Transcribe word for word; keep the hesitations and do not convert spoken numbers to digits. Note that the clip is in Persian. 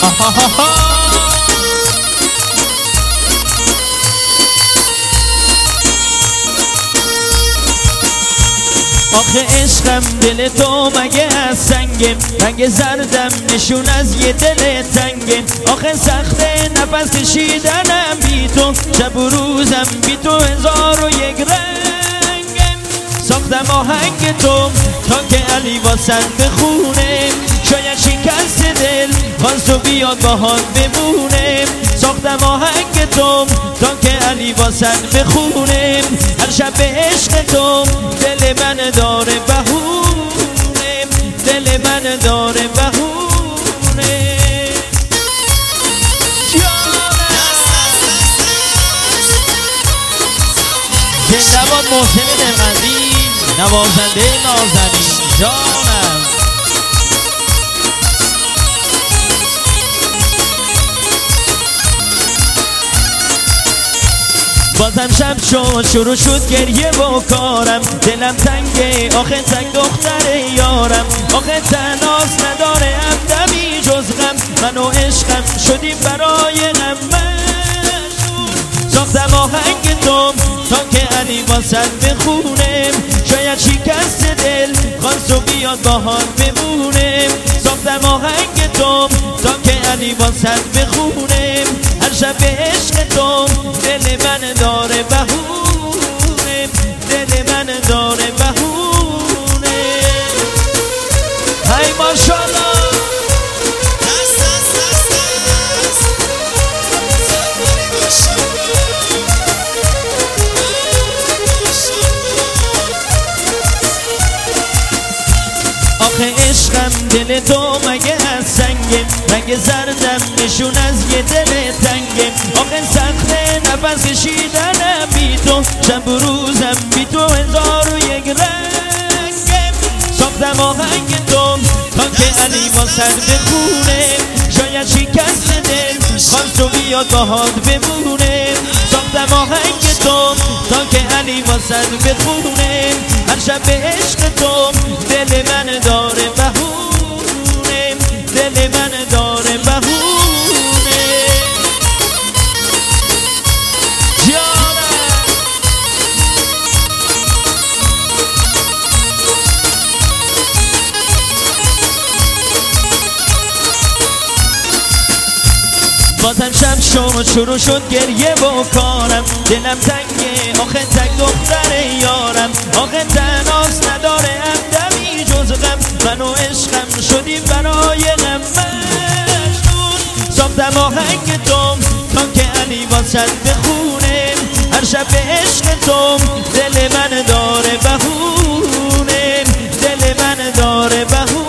آخه عشقم دل تو مگه از سنگه، رنگ زردم نشون از یه دل تنگه. آخه سخته نفس کشیدنم بی تو، شب و روزم بی تو هزار و یک رنگه. ساختم آهنگ تو تا که علی واسد بخونه، شاید شکست دل باز تو بیاد باهات بمونه. ساختم آهنگ تو تا که علی واسد بخونه، هر شب به عشق تو دل من داره بهونه، دل من داره بهونه. زنده‌باد محسن دمقندی، نوازنده نازنین جانم. بازم شب شد شروع شد گریه و کارم، دلم تنگه آخه تنگ دختر یارم. آخه تناس نداره همدمی جز غم، من و عشقم شدیم برای غم مشهور. ساختم آهنگ تو تا که علی واسد بخونه، شاید شکست دل خواست و بیاد باهات بمونه. ساختم آهنگ تو تا که علی واسد بخونه، هر شب به عشق تو دل من داره بهونه، دل من داره بهونه. های ماشاءالله. آخه عشقم دل تو مگه از سنگه، رنگ زردم نشون از یه دل تنگه. آخه سخته نفس کشیدنم بی تو، شب و روزم بی تو هزار و یک رنگه. ساختم آهنگ تو تا که علی واسد بخونه، شاید شکست دل خواست و بیاد باهات بمونه. ساختم آهنگ تو تا که علی واسد بخونه، هر شب به عشق تو دل من داره بهونه، دل من داره بهونه. جانم بازم شب شد شروع شد گریه و کارم، دلم تنگه آخه تنگ دختر یارم. آخه تناس نداره همدمی جز غم، من و عشقم شدیم برای غم مشهور. ساختم آهنگ تو تا که علی واسد بخونه، هر شب به عشق تو دل من داره بهونه، دل من داره بهونه.